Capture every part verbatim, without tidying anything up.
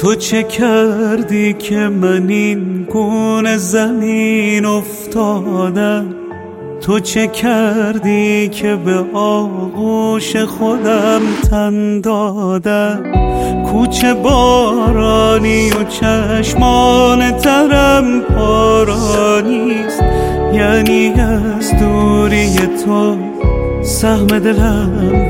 تو چه کردی که من این گونه زمین افتادم؟ تو چه کردی که به آغوش خودم تن دادم؟ کوچه بارانی و چشمان ترم پارانیست، یعنی از دوری تو سهم دلم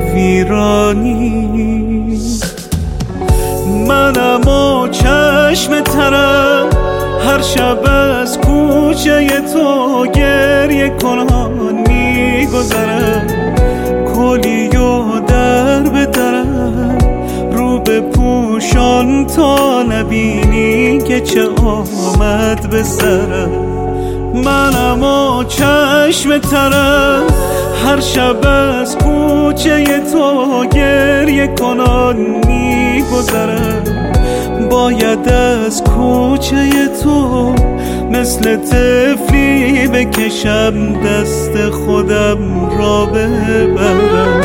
ویرانیست. منم و چشم ترم هر شب از کوچه تو گریه کنان میگذرم، کلی و در به درم رو به پوشان تا نبینی که چه آمد به سرم. منم و چشم ترم هر شب از کوچه تو گریه کنان میگذرم، باید از کوچه تو مثل طفلی بکشم دست خودم را ببرم.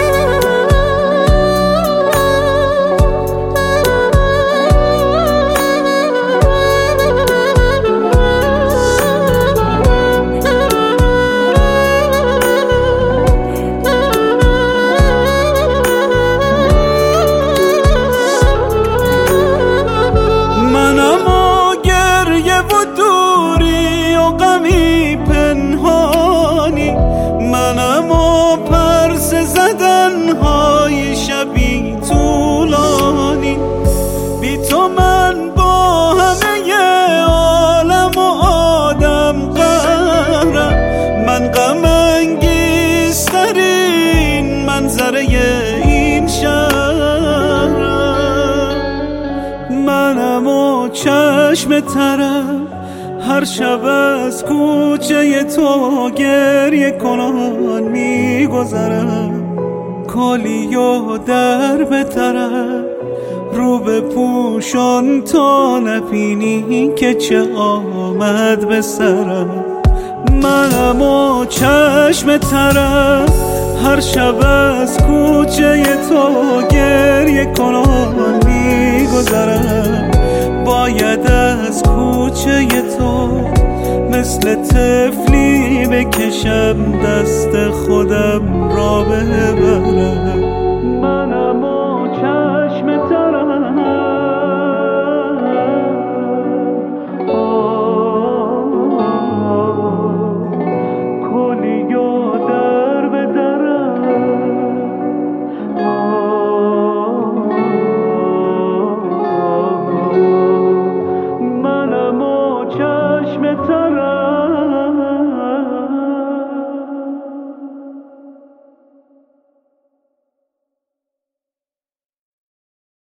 منم و پرس زدنهای شبی طولانی، بی تو من با همه عالم و آدم قهرم. من غم انگیزترین منظره این شهرم. منم و چشم ترم هر شب از کوچه تو گریه کنان میگذرم، کلی و در به طرف رو به پوشان تا نبینی که چه آمد به سرم. منم و چشم ترم هر شب از کوچه تو گریه کنان میگذرم، باید از کوچه تو مثل طفلی بکشم دست خودم را ببرم.